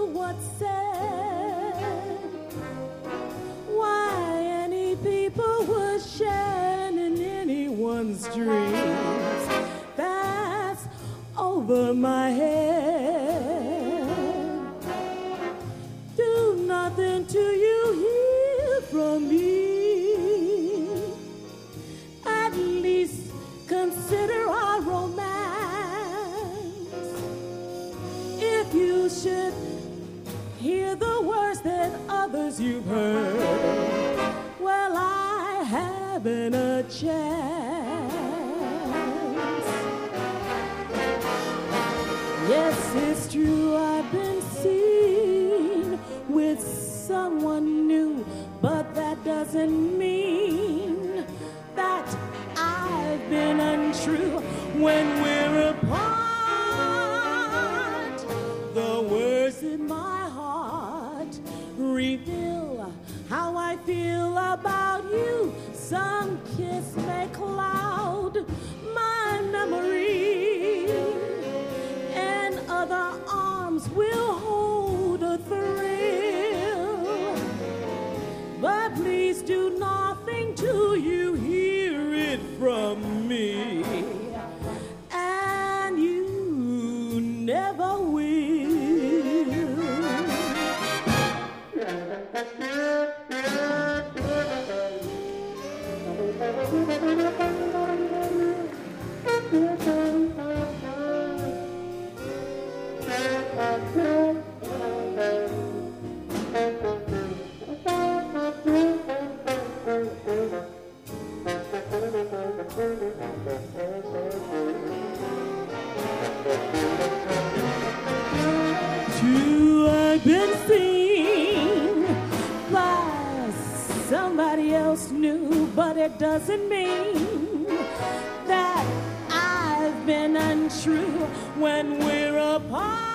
what's said. Why any people would share in anyone's dreams, that's over my head. Do nothing till you hear from me. At least consider our romance. If you should hear the words that others you've heard, well, I haven't a chance. Yes, it's true, I've been seen with someone new, but that doesn't mean that I've been untrue. When we're apart, the words in my heart reveal how I feel about you. Some kiss may cloud my memory, and other arms will hold a thrill. But please do nothing till you hear it from me, and you never will. True, I've been seen by somebody else new, but it doesn't mean that I've been untrue. When we're apart,